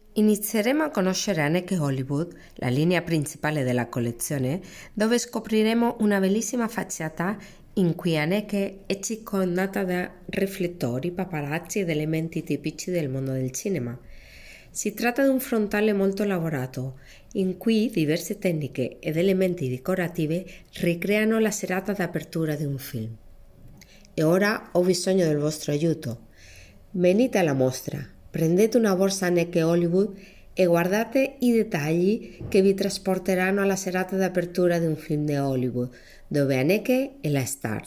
Inizieremo a conoscere Anneke Hollywood, la linea principale della collezione, dove scopriremo una bellissima facciata in cui Anneke è circondata da riflettori, paparazzi ed elementi tipici del mondo del cinema. Si tratta di un frontale molto lavorato, in cui diverse tecniche ed elementi decorativi ricreano la serata d'apertura di un film. E ora ho bisogno del vostro aiuto. Venite alla mostra, prendete una borsa Anneke Hollywood e guardate i dettagli che vi trasporteranno alla serata d'apertura di un film di Hollywood, dove Anneke è la star.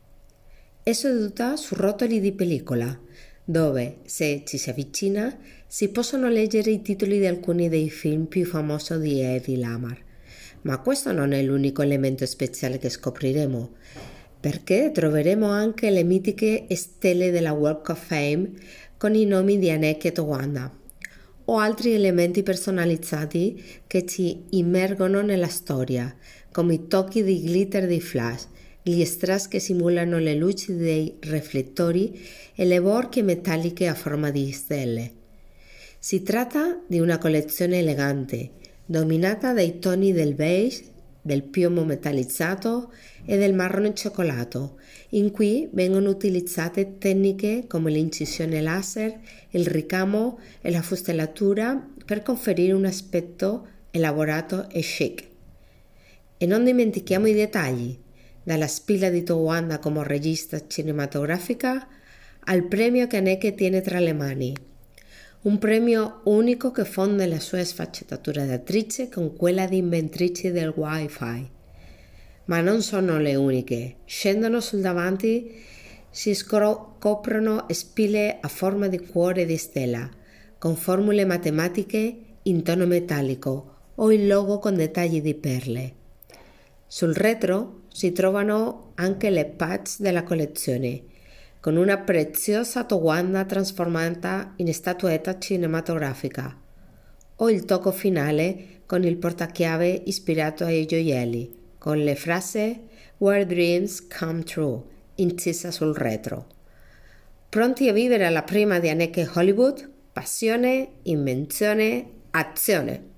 È seduta su rotoli di pellicola, dove, se ci si avvicina, si possono leggere i titoli di alcuni dei film più famosi di Eddie Lamar. Ma questo non è l'unico elemento speciale che scopriremo, perché troveremo anche le mitiche stelle della Walk of Fame con i nomi di Anneke e Towanda, o altri elementi personalizzati che ci immergono nella storia, come i tocchi di glitter dei flash, gli strass che simulano le luci dei riflettori e le borchie metalliche a forma di stelle. Si tratta di una collezione elegante, dominata dai toni del beige, del piombo metallizzato e del marrone cioccolato, in cui vengono utilizzate tecniche come l'incisione laser, il ricamo e la fustellatura per conferire un aspetto elaborato e chic. E non dimentichiamo i dettagli, dalla spilla di Towanda come regista cinematografica al premio che Anneke tiene tra le mani. Un premio unico che fonde la sua sfaccettatura di attrice con quella di inventrice del Wi-Fi. Ma non sono le uniche. Scendono sul davanti, si scoprono spille a forma di cuore e di stella, con formule matematiche in tono metallico o il logo con dettagli di perle. Sul retro si trovano anche le patch della collezione, con una preziosa Towanda trasformata in statuetta cinematografica, o il tocco finale con il portachiave ispirato ai gioielli, con le frasi "Where Dreams Come True" incisa sul retro. Pronti a vivere la prima di Anneke Hollywood? Passione, invenzione, azione!